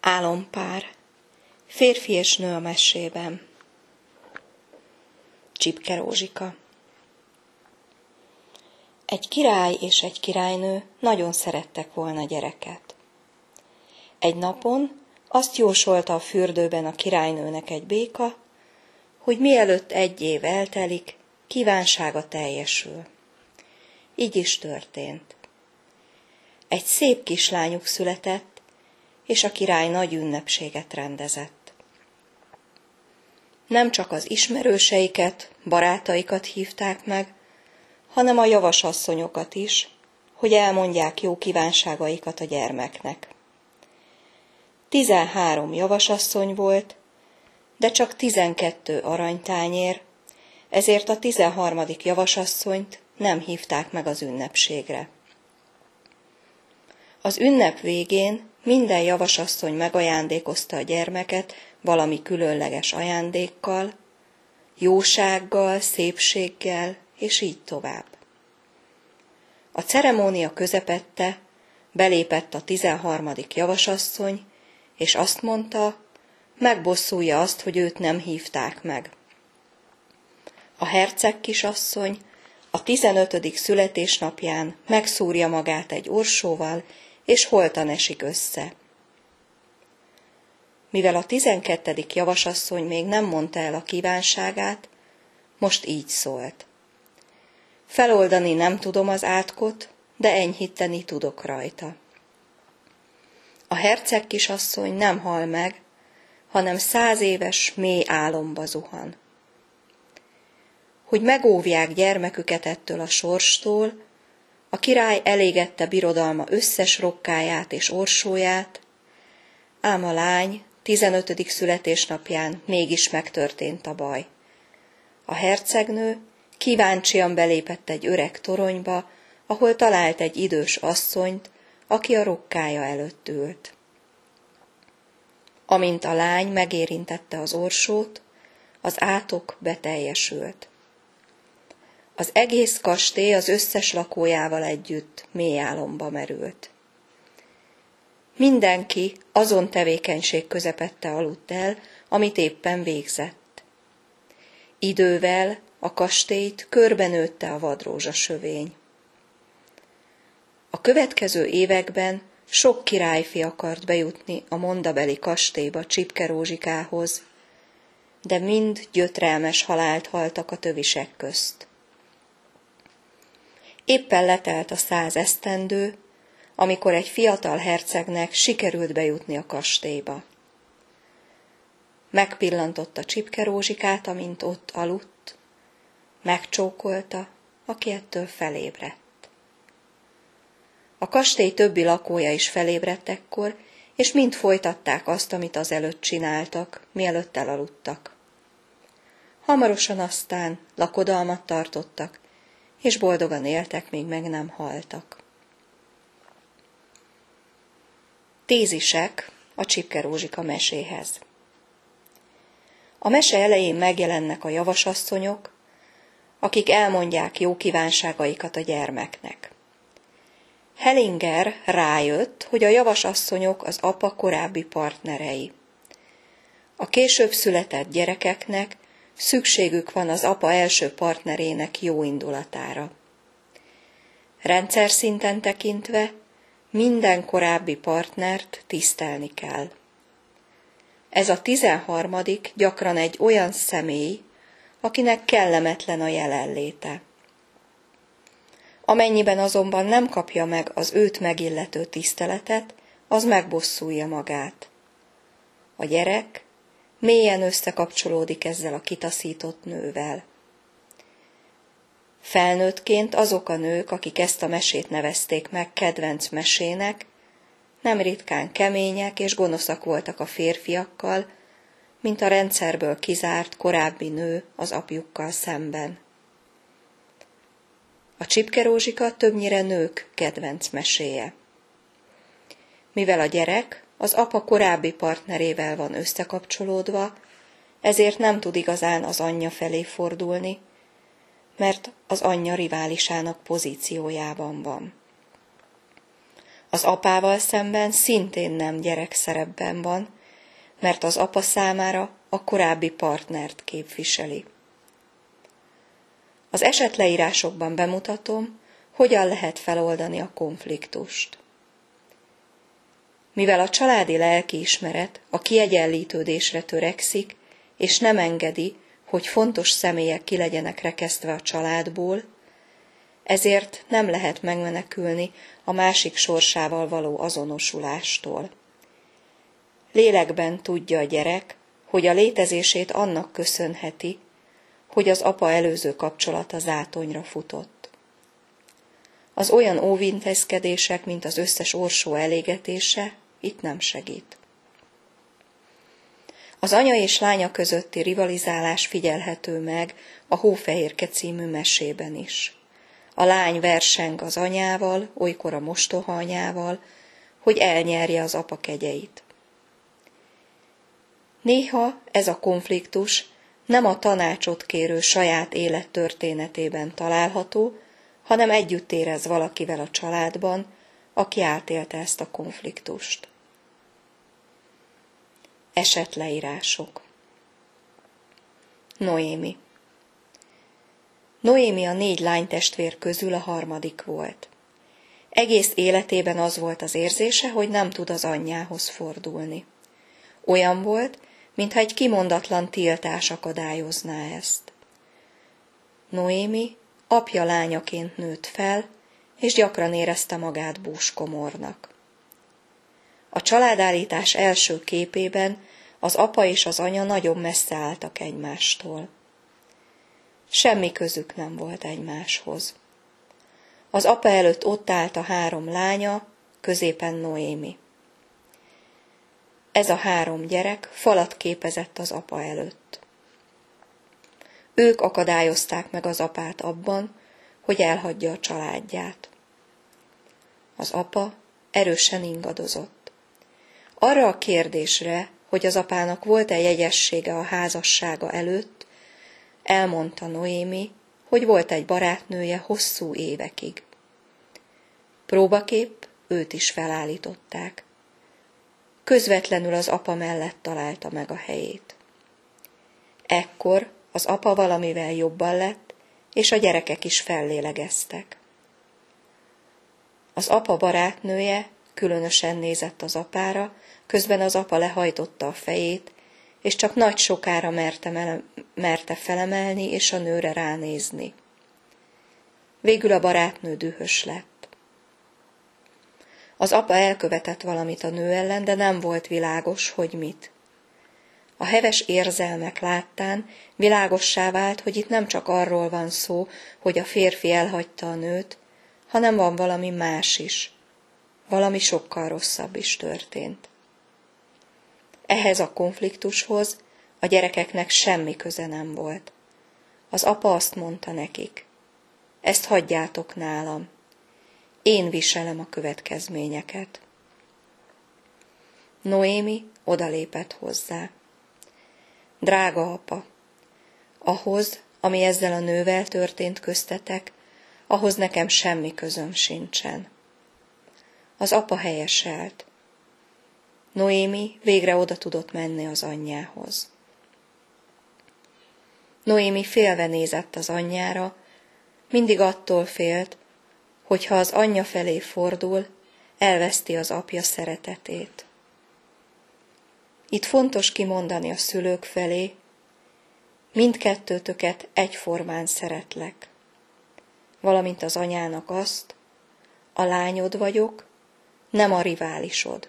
Álompár. Férfi és nő a mesében. Csipke Rózsika. Egy király és egy királynő nagyon szerettek volna gyereket. Egy napon azt jósolta a fürdőben a királynőnek egy béka, hogy mielőtt 1 év eltelik, kívánsága teljesül. Így is történt. Egy szép kislányuk született, és a király nagy ünnepséget rendezett. Nem csak az ismerőseiket, barátaikat hívták meg, hanem a javasasszonyokat is, hogy elmondják jó kívánságaikat a gyermeknek. 13 javasasszony volt, de csak 12 aranytányér, ezért a 13. javasasszonyt nem hívták meg az ünnepségre. Az ünnep végén minden javasasszony megajándékozta a gyermeket valami különleges ajándékkal, jósággal, szépséggel, és így tovább. A ceremónia közepette belépett a 13. javasasszony, és azt mondta, megbosszulja azt, hogy őt nem hívták meg. A herceg kisasszony a 15. születésnapján megszúrja magát egy orsóval, és holtan esik össze. Mivel a 12. javasasszony még nem mondta el a kívánságát, most így szólt. Feloldani nem tudom az átkot, de enyhíteni tudok rajta. A herceg kisasszony nem hal meg, hanem 100 éves mély álomba zuhan. Hogy megóvják gyermeküket ettől a sorstól, a király elégette birodalma összes rokkáját és orsóját, ám a lány 15. születésnapján mégis megtörtént a baj. A hercegnő kíváncsian belépett egy öreg toronyba, ahol talált egy idős asszonyt, aki a rokkája előtt ült. Amint a lány megérintette az orsót, az átok beteljesült. Az egész kastély az összes lakójával együtt mély álomba merült. Mindenki azon tevékenység közepette aludt el, amit éppen végzett. Idővel a kastélyt körbenőtte a vadrózsasövény. A következő években sok királyfi akart bejutni a mondabeli kastélyba Csipke Rózsikához, de mind gyötrelmes halált haltak a tövisek közt. Éppen letelt a 100 esztendő, amikor egy fiatal hercegnek sikerült bejutni a kastélyba. Megpillantotta Csipke Rózsikát, amint ott aludt, megcsókolta, aki ettől felébredt. A kastély többi lakója is felébredt ekkor, és mind folytatták azt, amit azelőtt csináltak, mielőtt elaludtak. Hamarosan aztán lakodalmat tartottak, és boldogan éltek, míg meg nem haltak. Tézisek a Csipke Rózsika meséhez. A mese elején megjelennek a javasasszonyok, akik elmondják jó kívánságaikat a gyermeknek. Hellinger rájött, hogy a javasasszonyok az apa korábbi partnerei. A később született gyerekeknek szükségük van az apa első partnerének jó indulatára. Rendszer szinten tekintve minden korábbi partnert tisztelni kell. Ez a 13. gyakran egy olyan személy, akinek kellemetlen a jelenléte. Amennyiben azonban nem kapja meg az őt megillető tiszteletet, az megbosszulja magát. A gyerek mélyen összekapcsolódik ezzel a kitaszított nővel. Felnőttként azok a nők, akik ezt a mesét nevezték meg kedvenc mesének, nem ritkán kemények és gonoszak voltak a férfiakkal, mint a rendszerből kizárt korábbi nő az apjukkal szemben. A Csipke Rózsika többnyire nők kedvenc meséje. Mivel a gyerek az apa korábbi partnerével van összekapcsolódva, ezért nem tud igazán az anyja felé fordulni, mert az anyja riválisának pozíciójában van. Az apával szemben szintén nem gyerek szerepben van, mert az apa számára a korábbi partnert képviseli. Az esetleírásokban bemutatom, hogyan lehet feloldani a konfliktust. Mivel a családi lelkiismeret a kiegyenlítődésre törekszik, és nem engedi, hogy fontos személyek ki legyenek rekesztve a családból, ezért nem lehet megmenekülni a másik sorsával való azonosulástól. Lélekben tudja a gyerek, hogy a létezését annak köszönheti, hogy az apa előző kapcsolata zátonyra futott. Az olyan óvintézkedések, mint az összes orsó elégetése, itt nem segít. Az anya és lánya közötti rivalizálás figyelhető meg a Hófehérke című mesében is. A lány verseng az anyával, olykor a mostoha anyával, hogy elnyerje az apa kegyeit. Néha ez a konfliktus nem a tanácsot kérő saját élettörténetében található, hanem együtt érez valakivel a családban, aki átélte ezt a konfliktust. Esetleírások. Noémi. Noémi a 4 lánytestvér közül a harmadik volt. Egész életében az volt az érzése, hogy nem tud az anyjához fordulni. Olyan volt, mintha egy kimondatlan tiltás akadályozná ezt. Noémi apja lányaként nőtt fel, és gyakran érezte magát búskomornak. A családállítás első képében az apa és az anya nagyon messze álltak egymástól. Semmi közük nem volt egymáshoz. Az apa előtt ott állt a 3 lánya, középen Noémi. Ez a 3 gyerek falat képezett az apa előtt. Ők akadályozták meg az apát abban, hogy elhagyja a családját. Az apa erősen ingadozott. Arra a kérdésre, hogy az apának volt-e jegyessége a házassága előtt, elmondta Noémi, hogy volt egy barátnője hosszú évekig. Próbaképp őt is felállították. Közvetlenül az apa mellett találta meg a helyét. Ekkor az apa valamivel jobban lett, és a gyerekek is fellélegeztek. Az apa barátnője különösen nézett az apára, közben az apa lehajtotta a fejét, és csak nagy sokára merte felemelni és a nőre ránézni. Végül a barátnő dühös lett. Az apa elkövetett valamit a nő ellen, de nem volt világos, hogy mit. A heves érzelmek láttán világossá vált, hogy itt nem csak arról van szó, hogy a férfi elhagyta a nőt, hanem van valami más is. Valami sokkal rosszabb is történt. Ehhez a konfliktushoz a gyerekeknek semmi köze nem volt. Az apa azt mondta nekik: ezt hagyjátok nálam. Én viselem a következményeket. Noémi odalépett hozzá. Drága apa, ahhoz, ami ezzel a nővel történt köztetek, ahhoz nekem semmi közöm sincsen. Az apa helyeselt. Noémi végre oda tudott menni az anyjához. Noémi félve nézett az anyjára, mindig attól félt, hogy ha az anyja felé fordul, elveszti az apja szeretetét. Itt fontos kimondani a szülők felé: mindkettőtöket egyformán szeretlek, valamint az anyának azt: a lányod vagyok, nem a riválisod.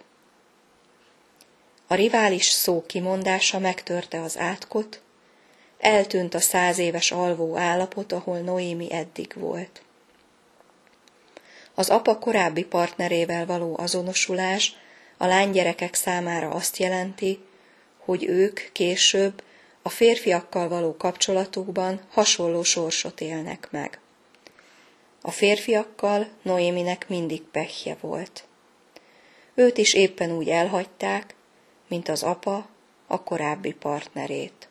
A rivális szó kimondása megtörte az átkot, eltűnt a 100 éves alvó állapot, ahol Noémi eddig volt. Az apa korábbi partnerével való azonosulás a lánygyerekek számára azt jelenti, hogy ők később a férfiakkal való kapcsolatukban hasonló sorsot élnek meg. A férfiakkal Noéminek mindig pehje volt. Őt is éppen úgy elhagyták, mint az apa a korábbi partnerét.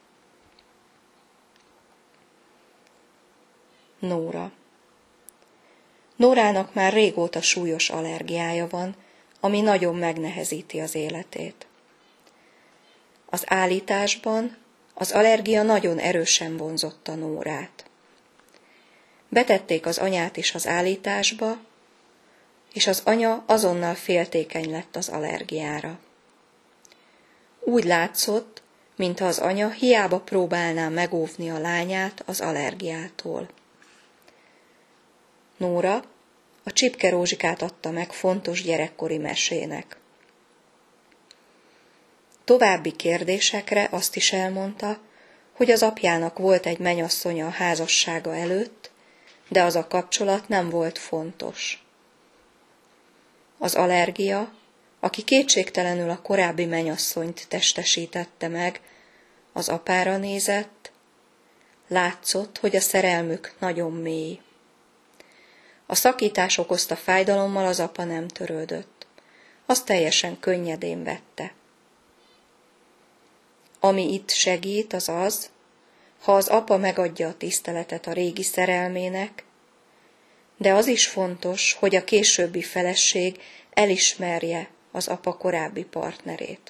Nóra. Nórának már régóta súlyos allergiája van, ami nagyon megnehezíti az életét. Az állításban az allergia nagyon erősen vonzotta Nórát. Betették az anyát is az állításba, és az anya azonnal féltékeny lett az allergiára. Úgy látszott, mintha az anya hiába próbálná megóvni a lányát az allergiától. Nóra a Csipke Rózsikát adta meg fontos gyerekkori mesének. További kérdésekre azt is elmondta, hogy az apjának volt egy menyasszonya a házassága előtt, de az a kapcsolat nem volt fontos. Az allergia, aki kétségtelenül a korábbi menyasszonyt testesítette meg, az apára nézett, látszott, hogy a szerelmük nagyon mély. A szakítás okozta fájdalommal az apa nem törődött. Azt teljesen könnyedén vette. Ami itt segít, az az, ha az apa megadja a tiszteletet a régi szerelmének, de az is fontos, hogy a későbbi feleség elismerje az apa korábbi partnerét.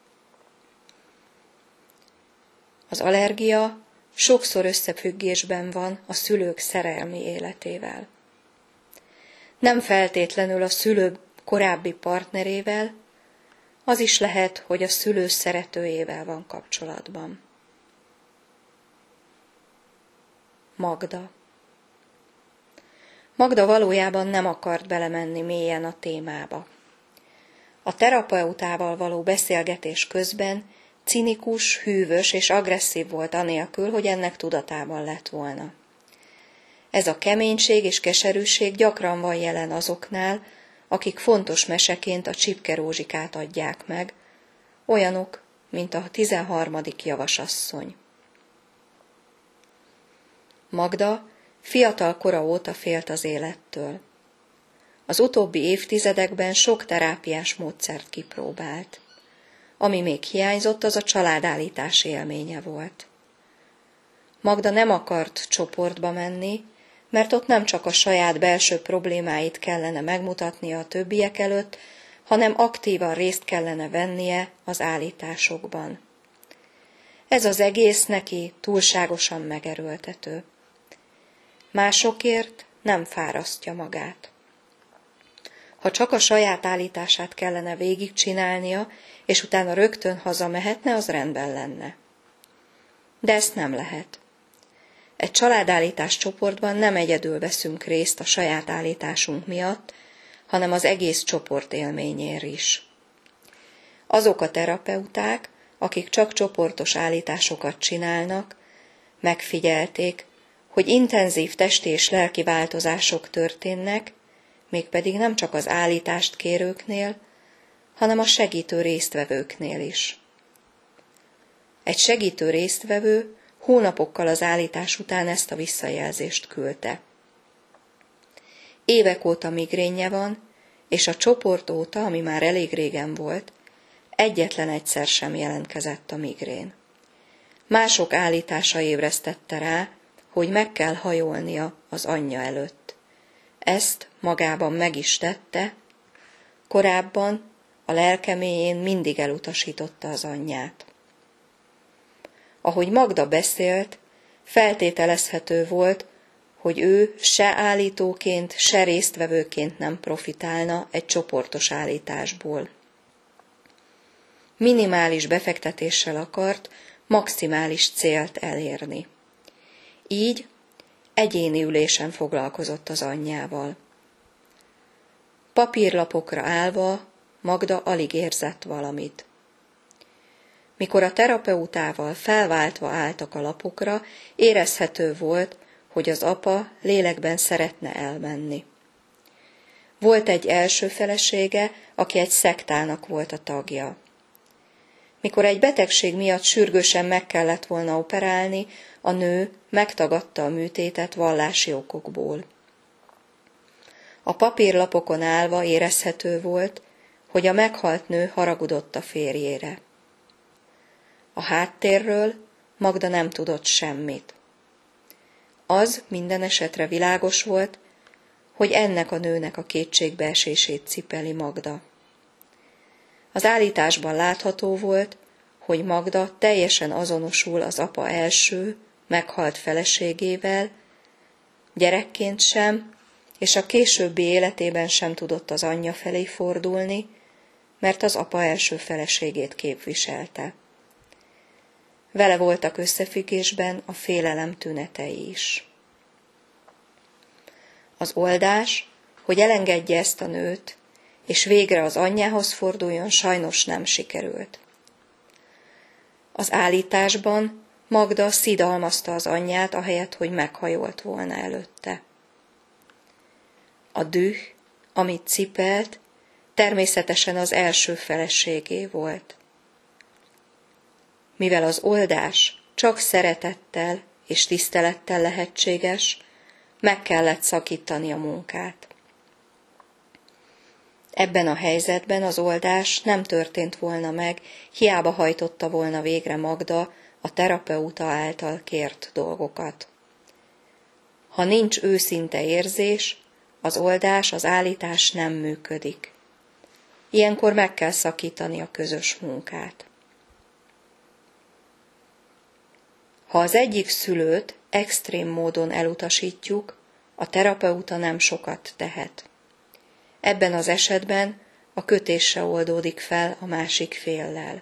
Az allergia sokszor összefüggésben van a szülők szerelmi életével. Nem feltétlenül a szülő korábbi partnerével, az is lehet, hogy a szülő szeretőjével van kapcsolatban. Magda. Magda valójában nem akart belemenni mélyen a témába. A terapeutával való beszélgetés közben cinikus, hűvös és agresszív volt anélkül, hogy ennek tudatában lett volna. Ez a keménység és keserűség gyakran van jelen azoknál, akik fontos meseként a Csipke Rózsikát adják meg, olyanok, mint a 13. javasasszony. Magda fiatal kora óta félt az élettől. Az utóbbi évtizedekben sok terápiás módszert kipróbált. Ami még hiányzott, az a családállítás élménye volt. Magda nem akart csoportba menni, mert ott nem csak a saját belső problémáit kellene megmutatnia a többiek előtt, hanem aktívan részt kellene vennie az állításokban. Ez az egész neki túlságosan megerőltető. Másokért nem fárasztja magát. Ha csak a saját állítását kellene végigcsinálnia, és utána rögtön hazamehetne, az rendben lenne. De ezt nem lehet. Egy családállítás csoportban nem egyedül veszünk részt a saját állításunk miatt, hanem az egész csoport élményér is. Azok a terapeuták, akik csak csoportos állításokat csinálnak, megfigyelték, hogy intenzív testi és lelki változások történnek, mégpedig nem csak az állítást kérőknél, hanem a segítő résztvevőknél is. Egy segítő résztvevő hónapokkal az állítás után ezt a visszajelzést küldte. Évek óta migrénje van, és a csoport óta, ami már elég régen volt, egyetlen egyszer sem jelentkezett a migrén. Mások állítása ébresztette rá, hogy meg kell hajolnia az anyja előtt. Ezt magában meg is tette, korábban a lelke mélyén mindig elutasította az anyját. Ahogy Magda beszélt, feltételezhető volt, hogy ő se állítóként, se résztvevőként nem profitálna egy csoportos állításból. Minimális befektetéssel akart maximális célt elérni. Így egyéni ülésen foglalkozott az anyjával. Papírlapokra állva Magda alig érzett valamit. Mikor a terapeutával felváltva álltak a lapokra, érezhető volt, hogy az apa lélekben szeretne elmenni. Volt egy első felesége, aki egy szektának volt a tagja. Mikor egy betegség miatt sürgősen meg kellett volna operálni, a nő megtagadta a műtétet vallási okokból. A papírlapokon állva érezhető volt, hogy a meghalt nő haragudott a férjére. A háttérről Magda nem tudott semmit. Az minden esetre világos volt, hogy ennek a nőnek a kétségbeesését cipeli Magda. Az állításban látható volt, hogy Magda teljesen azonosul az apa első, meghalt feleségével, gyerekként sem, és a későbbi életében sem tudott az anyja felé fordulni, mert az apa első feleségét képviselte. Vele voltak összefüggésben a félelem tünetei is. Az oldás, hogy elengedje ezt a nőt, és végre az anyjához forduljon, sajnos nem sikerült. Az állításban Magda szidalmazta az anyját, ahelyett, hogy meghajolt volna előtte. A düh, amit cipelt, természetesen az első feleségé volt. Mivel az oldás csak szeretettel és tisztelettel lehetséges, meg kellett szakítani a munkát. Ebben a helyzetben az oldás nem történt volna meg, hiába hajtotta volna végre Magda a terapeuta által kért dolgokat. Ha nincs őszinte érzés, az oldás, az állítás nem működik. Ilyenkor meg kell szakítani a közös munkát. Ha az egyik szülőt extrém módon elutasítjuk, a terapeuta nem sokat tehet. Ebben az esetben a kötés se oldódik fel a másik féllel.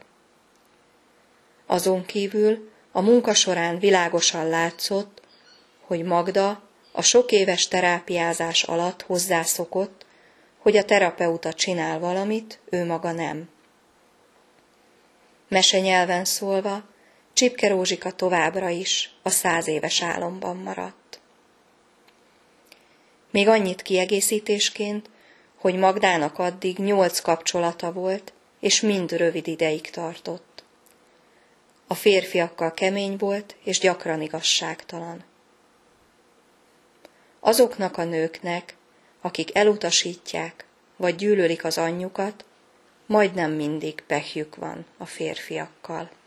Azon kívül a munka során világosan látszott, hogy Magda a sok éves terápiázás alatt hozzászokott, hogy a terapeuta csinál valamit, ő maga nem. Mesenyelven szólva, Csipke Rózsika továbbra is a 100 éves álomban maradt. Még annyit kiegészítésként, hogy Magdának addig 8 kapcsolata volt, és mind rövid ideig tartott. A férfiakkal kemény volt, és gyakran igazságtalan. Azoknak a nőknek, akik elutasítják, vagy gyűlölik az anyjukat, majdnem mindig pehjük van a férfiakkal.